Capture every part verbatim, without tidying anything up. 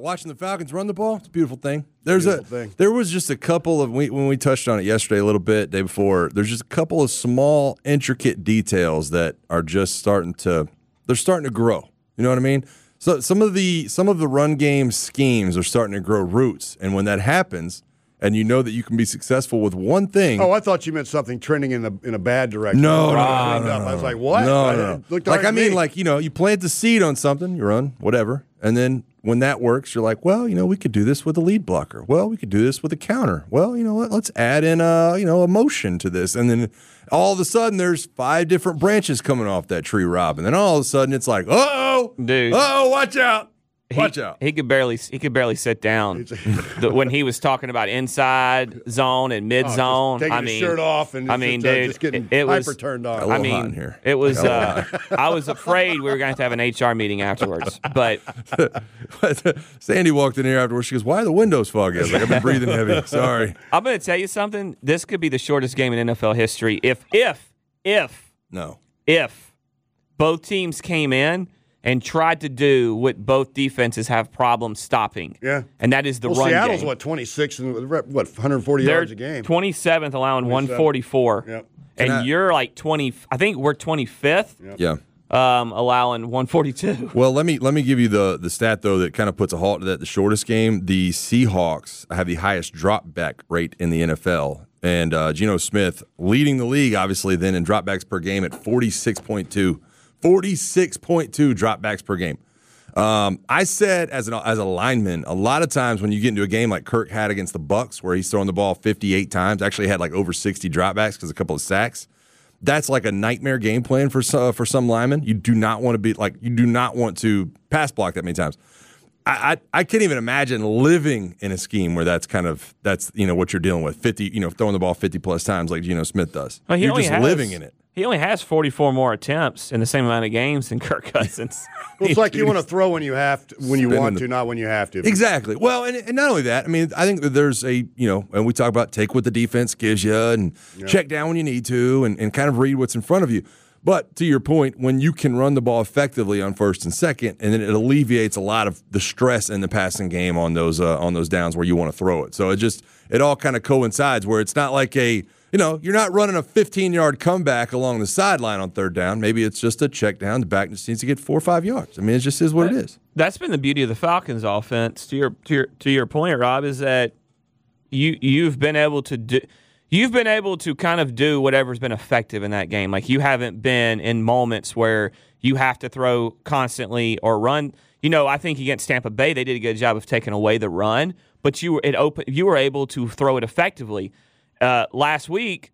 watching the Falcons run the ball, it's a beautiful thing. There's beautiful a thing. There was just a couple of we, when we touched on it yesterday a little bit, day before. There's just a couple of small, intricate details that are just starting to they're starting to grow. You know what I mean? So some of the some of the run game schemes are starting to grow roots, and when that happens, and you know that you can be successful with one thing. Oh, I thought you meant something trending in a in a bad direction. No, no, I, no, no, no, I was like, what? No, I, no, no. Looked Like I mean, me. like you know, you plant the seed on something, you run whatever, and then when that works, you're like, well, you know, we could do this with a lead blocker. Well, we could do this with a counter. Well, you know what? Let's add in a you know a motion to this, and then all of a sudden there's five different branches coming off that tree, Rob, and then all of a sudden it's like, oh, dude, oh, watch out. Watch he, out! He could barely he could barely sit down the, when he was talking about inside zone and mid zone. Oh, taking I his mean, shirt off and I mean, just, uh, dude, just getting it, it was hyper turned on. I mean, here. it was. Uh, I was afraid we were going to have to have an H R meeting afterwards. But Sandy walked in here afterwards. She goes, "Why are the windows foggy?" I was like, "I've been breathing heavy. Sorry." I'm going to tell you something. This could be the shortest game in N F L history if if if no if both teams came in and tried to do what both defenses have problems stopping. Yeah. And that is the well, run Seattle's, game. what, twenty-six and, what, one hundred forty They're yards a game? twenty-seventh, allowing one forty-four. Yep. And I, you're like twenty, I think we're twenty-fifth. Yep. Yeah. Um, allowing one forty-two. Well, let me let me give you the the stat though that kind of puts a halt to that. The shortest game, the Seahawks have the highest drop back rate in the N F L, and uh, Geno Smith leading the league, obviously, then in dropbacks per game at forty-six point two. forty-six point two dropbacks per game. Um, I said as an as a lineman, a lot of times when you get into a game like Kirk had against the Bucs, where he's throwing the ball fifty-eight times, actually had like over sixty dropbacks because a couple of sacks. That's like a nightmare game plan for uh, for some linemen. You do not want to be like you do not want to pass block that many times. I, I I can't even imagine living in a scheme where that's kind of that's you know what you're dealing with. Fifty, you know, throwing the ball fifty plus times like Geno Smith does. Well, you're just has, living in it. He only has forty-four more attempts in the same amount of games than Kirk Cousins. Well, it's like you want to throw when you have to, when you want the, to, not when you have to. Exactly. Well, and, and not only that, I mean, I think that there's a, you know, and we talk about take what the defense gives you and yeah. check down when you need to and, and kind of read what's in front of you. But to your point, when you can run the ball effectively on first and second, and then it alleviates a lot of the stress in the passing game on those uh, on those downs where you want to throw it. So it just it all kind of coincides where it's not like a You know, you're not running a fifteen-yard comeback along the sideline on third down. Maybe it's just a check down. The back just needs to get four or five yards. I mean, it just is what that, it is. That's been the beauty of the Falcons' offense. To your to your to your point, Rob, is that you you've been able to do you've been able to kind of do whatever's been effective in that game. Like you haven't been in moments where you have to throw constantly or run. You know, I think against Tampa Bay, they did a good job of taking away the run, but you were it open you were able to throw it effectively. Uh, last week,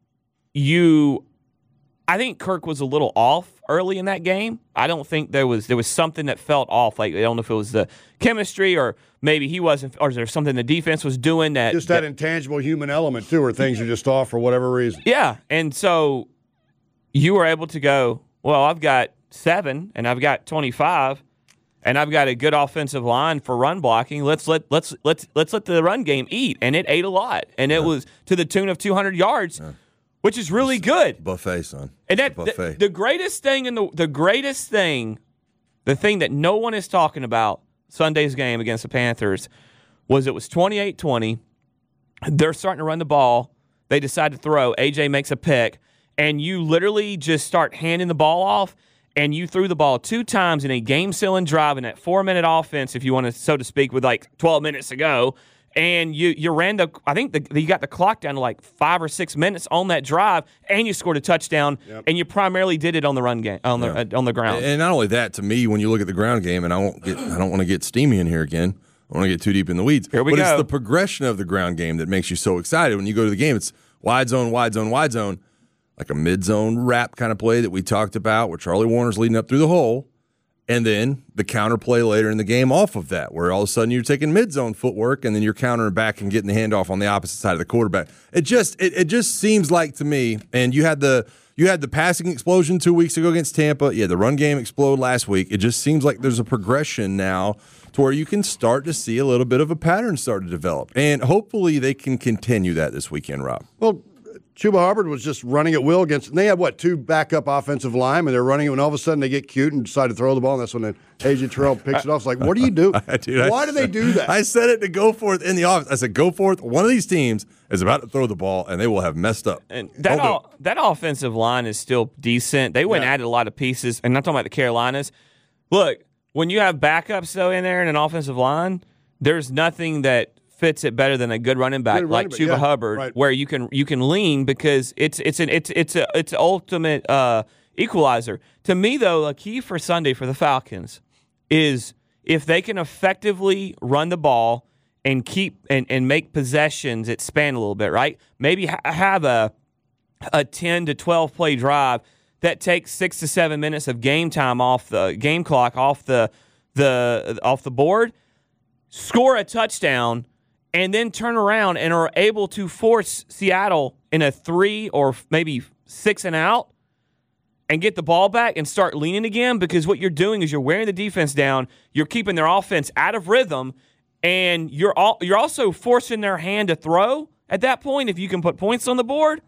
you, I think Kirk was a little off early in that game. I don't think there was there was something that felt off. Like I don't know if it was the chemistry or maybe he wasn't, or is there something the defense was doing that just that, that intangible human element too, where things are just off for whatever reason. Yeah, and so you were able to go. Well, I've got seven, and I've got twenty-five. And I've got a good offensive line for run blocking. Let's let let's let's let's let the run game eat, and it ate a lot, and it yeah. was to the tune of two hundred yards, yeah. which is really it's good. Buffet, son. And that buffet. The, the greatest thing in the the greatest thing, the thing that no one is talking about Sunday's game against the Panthers was it was twenty-eight twenty. They're starting to run the ball. They decide to throw. A J makes a pick, and you literally just start handing the ball off. And you threw the ball two times in a game-sealing drive in that four-minute offense, if you want to, so to speak, with like twelve minutes to go. And you you ran the, I think the, you got the clock down to like five or six minutes on that drive, and you scored a touchdown. Yep. And you primarily did it on the run game, on the yeah. uh, on the ground. And not only that, to me, when you look at the ground game, and I won't get, I don't want to get steamy in here again. I don't want to get too deep in the weeds. Here we but go. It's the progression of the ground game that makes you so excited. When you go to the game, it's wide zone, wide zone, wide zone. Like a mid-zone wrap kind of play that we talked about where Charlie Warner's leading up through the hole, and then the counter play later in the game off of that where all of a sudden you're taking mid-zone footwork and then you're countering back and getting the handoff on the opposite side of the quarterback. It just it, it just seems like to me, and you had the you had the passing explosion two weeks ago against Tampa. Yeah, the run game explode last week. It just seems like there's a progression now to where you can start to see a little bit of a pattern start to develop. And hopefully they can continue that this weekend, Rob. Well, Chuba Hubbard was just running at will against. And they had what two backup offensive linemen. They're running it, and all of a sudden they get cute and decide to throw the ball. And that's when A J Terrell picks it off. It's like, what do you do? Dude, Why I do they do that? I said it to go forth in the office. I said, go forth. One of these teams is about to throw the ball, and they will have messed up. And that Hold all, that offensive line is still decent. They went and Yeah. added a lot of pieces. And I'm not talking about the Carolinas. Look, when you have backups though in there in an offensive line, there's nothing that fits it better than a good running back Good like running back, Chuba yeah, Hubbard, right. where you can you can lean because it's it's an it's it's a it's an ultimate uh, equalizer. To me though, a key for Sunday for the Falcons is if they can effectively run the ball and keep and, and make possessions that span a little bit, right? Maybe ha- have a a ten to twelve play drive that takes six to seven minutes of game time off the game clock, off the the off the board, score a touchdown, and then turn around and are able to force Seattle in a three or maybe six and out and get the ball back and start leaning again, because what you're doing is you're wearing the defense down, you're keeping their offense out of rhythm, and you're all, you're also forcing their hand to throw at that point if you can put points on the board.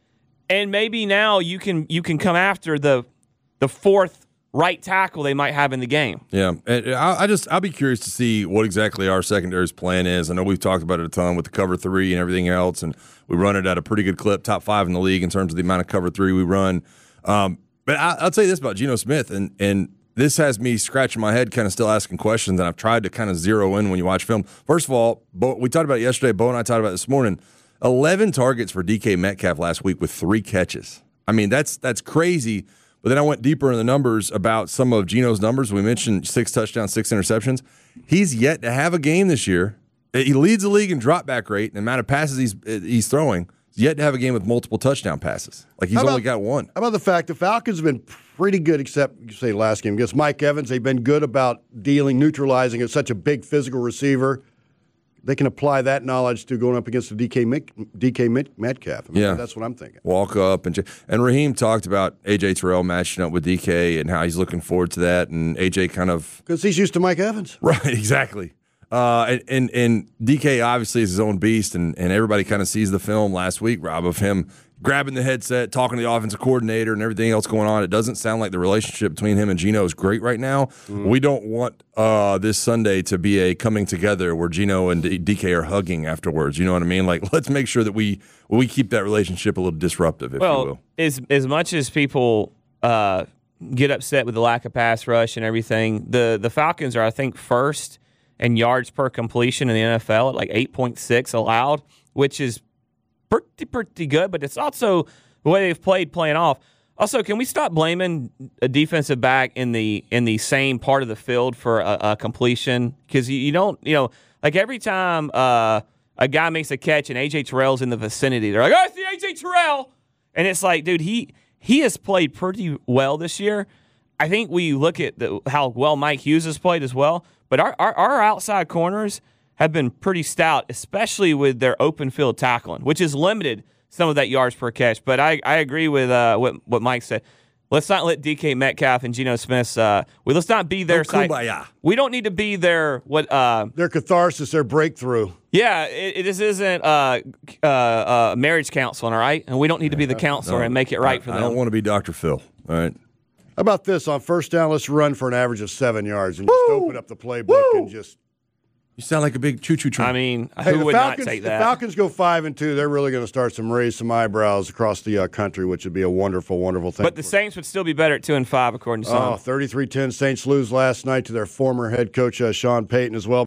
And maybe now you can you can come after the the fourth right tackle they might have in the game. Yeah, and I, I just I'll be curious to see what exactly our secondary's plan is. I know we've talked about it a ton with the cover three and everything else, and we run it at a pretty good clip, top five in the league in terms of the amount of cover three we run. Um, but I, I'll tell you this about Geno Smith, and and this has me scratching my head, kind of still asking questions, and I've tried to kind of zero in when you watch film. First of all, Bo, we talked about it yesterday. Bo and I talked about it this morning. eleven targets for D K Metcalf last week with three catches. I mean, that's that's crazy. But then I went deeper in the numbers about some of Geno's numbers. We mentioned six touchdowns, six interceptions. He's yet to have a game this year. He leads the league in drop back rate and the amount of passes he's he's throwing. He's yet to have a game with multiple touchdown passes. Like he's How about- only got one. How about the fact the Falcons have been pretty good, except you say last game against Mike Evans. They've been good about dealing, neutralizing such a big physical receiver. They can apply that knowledge to going up against the D K D K Metcalf. I mean, Yeah. that's what I'm thinking. Walk up and and Raheem talked about A J Terrell matching up with D K and how he's looking forward to that. And A J kind of Because he's used to Mike Evans. right, exactly. Uh, and, and and D K obviously is his own beast, and, and everybody kind of sees the film last week, Rob, of him grabbing the headset, talking to the offensive coordinator, and everything else going on. It doesn't sound like the relationship between him and Geno is great right now. Mm. We don't want uh, this Sunday to be a coming together where Geno and D K are hugging afterwards. You know what I mean? Like, let's make sure that we we keep that relationship a little disruptive, if well, you will. as as much as people uh, get upset with the lack of pass rush and everything, the the Falcons are, I think, first in yards per completion in the N F L at like eight point six allowed, which is pretty, pretty good, but it's also the way they've played playing off. Also, can we stop blaming a defensive back in the in the same part of the field for a, a completion? Because you, you don't, you know, like every time uh, a guy makes a catch and A J Terrell's in the vicinity, they're like, oh, I see A J Terrell. And it's like, dude, he he has played pretty well this year. I think we look at the, how well Mike Hughes has played as well, but our, our, our outside corners have been pretty stout, especially with their open field tackling, which has limited some of that yards per catch. But I, I agree with uh, what what Mike said. Let's not let D K Metcalf and Geno Smith. Uh, we let's not be their No side. kumbaya. We don't need to be their what. Uh, Their catharsis, their breakthrough. yeah, it, it, this isn't uh, uh, uh, marriage counseling, all right? And we don't need to be the counselor No, and make it right I, for I them. don't want to be Doctor Phil, all right? How about this? On first down, let's run for an average of seven yards and just open up the playbook Woo! and just. You sound like a big choo-choo train. I mean, Hey, who the would Falcons, not take the that? Falcons go five and two. They're really going to start some raise some eyebrows across the uh, country, which would be a wonderful, wonderful thing. But the Saints would still be better at two and five, according to some. Oh, thirty-three ten Saints lose last night to their former head coach uh, Sean Payton as well.